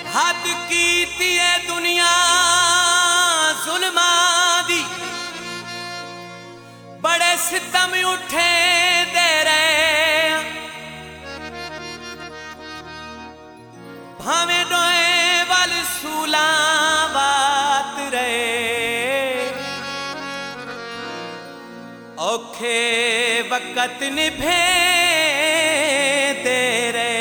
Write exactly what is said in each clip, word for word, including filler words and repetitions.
हद कीती है दुनिया जुल्मां दी, बड़े सितम उठे दे रहे भावें डोए वल सूला बात रहे। औखे वक़्त निभे दे रहे।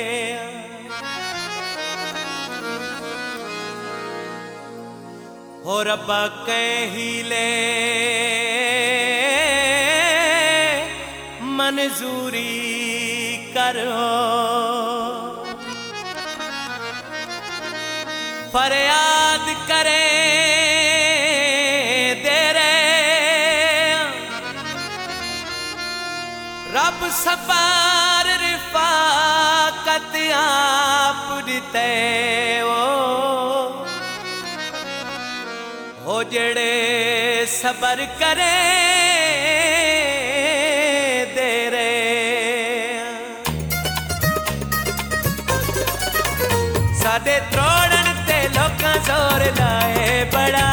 हो रब्बा कहिले मंजूरी करो, फरियाद करे दे रहे। रब सबार रिफाकत आप दिते हो जेड़े सबर करे दे रहे। साडे त्रोड़न ते लोकां जोर लाए बड़ा,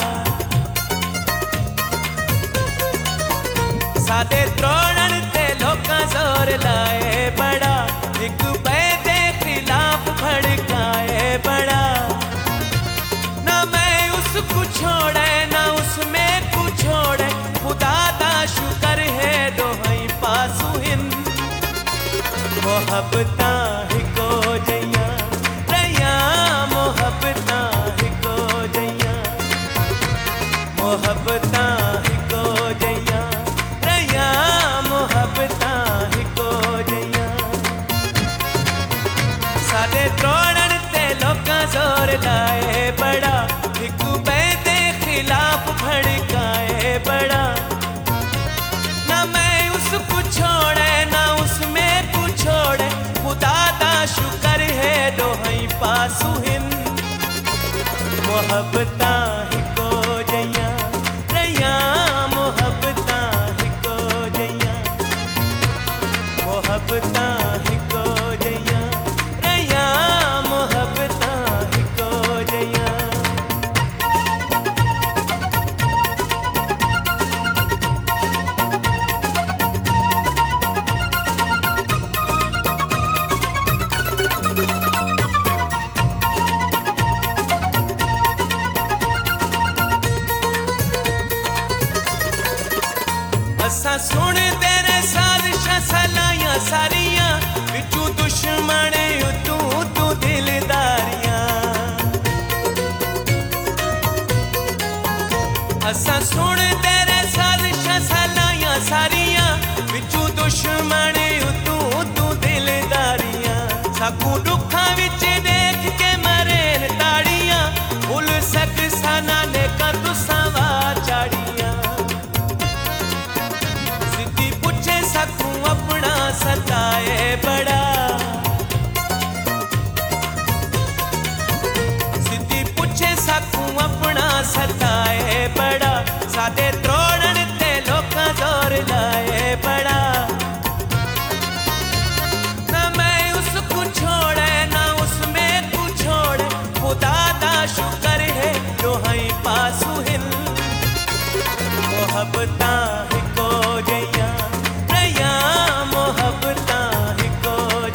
साडे त्रोड़न ते लोकां जोर लाए बड़ा। एक बे दे खिलाफ भड़काए बड़ा। ना मैं उसको छोड़े ना उसमें कुछ छोड़े, खुदा दा शुक्र है दोहाई पासू हिन। मोहब्बतां हिको जइयां रहियां, मोहब्बतां हिको जइयां, मोहब्बतां हिको जइयां रहियां, मोहब्बतां हिको जइयां। साडे त्रोड़न ते लोकां जोर लाए बड़ा, एक बैदे खिलाफ भड़काए बड़ा। ना मैं उसको छोड़े ना उसमें कुछ छोड़े, खुदा दा शुक्र है दोहाई पासू हिन। मोहब्बतां हिको जइयां रहियां, मोहब्बतां हिको जइयां, मोहब्बतां हिको जइयां रहियां, मोहब्बतां हिको जइयां। असा सुन तेरे साजिशां सलाइयां सारियां, बिचू दुश्मन तू तू दिलदारियां। असा सुन तेरे साजिशां सलाइयां सारियां, बिचू दुश्मन तू तू दिलदारियां। साकू दुखा विच देख के मरे ताड़ियां, भुल सक साना ने का तुसां वा चाड़ियां। सकूं अपना सताए बड़ा, सिद्धि पूछे सकूं अपना सताए बड़ा। साडे त्रोड़न ते लोकां जोर लाए बड़ा। ना मैं उसको छोड़े ना उसमें कुछ छोड़े, खुदा दा शुक्र है दोहाई पासू हिन। मोहब्बतां हिको जइयां रहियां, मोहब्बतां हिको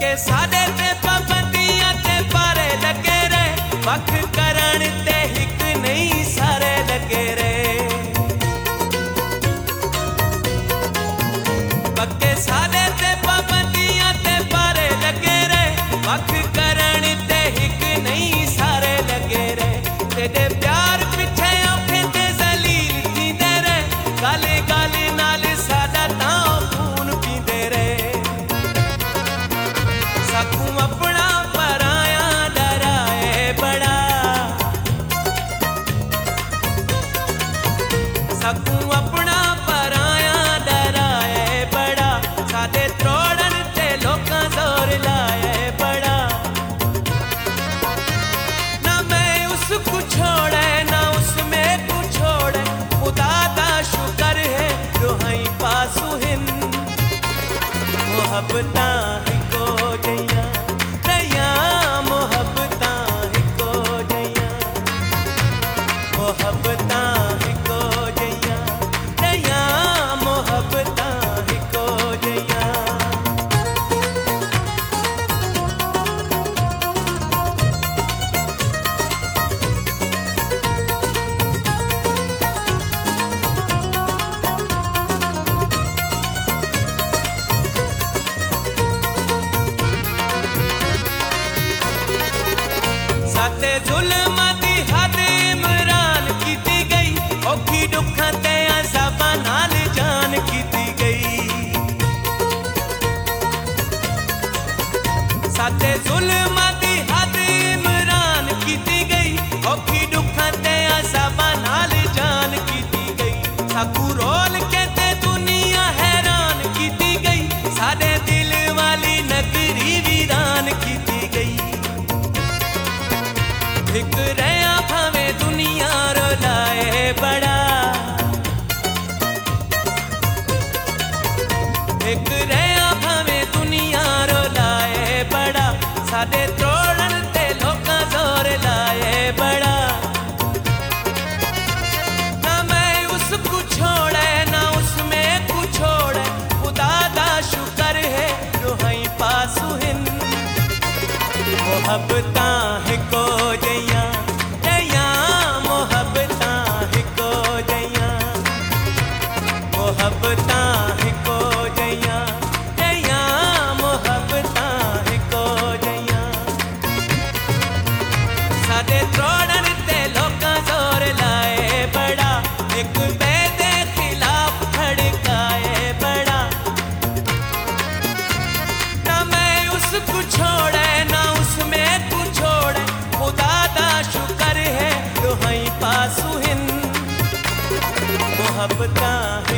पक्के सादे ते पाबंदियां ते पारे लगे रहे, वख करण ते हिक नहीं सारे लगे रहे। पक्के सादे ते पाबंदियां ते पारे लगे रहे, वख करण ते हिक नहीं सारे लगे रहे। तेरे प्यार पिछे औखे ते जलील जींदे रहे, गाले गाले नाल सादा तां खून पींदे रहे। सकूं अपना पराया डराए बड़ा, सकूं अपना पराया डराए बड़ा, सादे त्रोड़न ते लोकां जोर लाए बड़ा। ना मैं उसको छोड़े ना उसमें को छोड़े, खुदा दा शुक्र है दुहाई पासू हिन। मोहब्बतां हिको जइयां रहियां, मोहब्बतां हिको जइयां, मोहब्बतां हिको जइयां रहियां, मोहब्बतां हिको जइयां। साते जुल्मां दी हद इमरान कीती गई, औखी दुखां ते अज़ाबां नाल जान कीती गई। साते जुल्मां दी हद इमरान कीती गई, औखी दुखां ते अज़ाबां नाल जान कीती गई। साकू रोल के ते दुनिया हैरान कीती गई, साडे दिल वाली नगरी वीरान कीती गई। हिक रहा भावें दुनिया रोलाए बड़ा, हिक रहा भावें दुनिया रोलाए बड़ा, साडे त्रोड़न ते लोकां जोर लाए बड़ा। ना मैं उसको छोड़े ना उसमें को छोड़े, खुदा दा शुक्र है दुहाई पासू हिन। मोहब्बतां हिको जइयां रहियां, मोहब्बतां हिको जइयां, मोहब्बतां हिको जइयां रहियां, मोहब्बतां हिको जइयां। साडे त्रोड़न ते लोकां जोर लाए बड़ा, एक बे दे खिलाफ खड़काए बड़ा। ना मैं उसको छोड़े ना उसमें को छोड़े, खुदा दा शुक्र है दुहाई पासू हिन। मोहब्बतां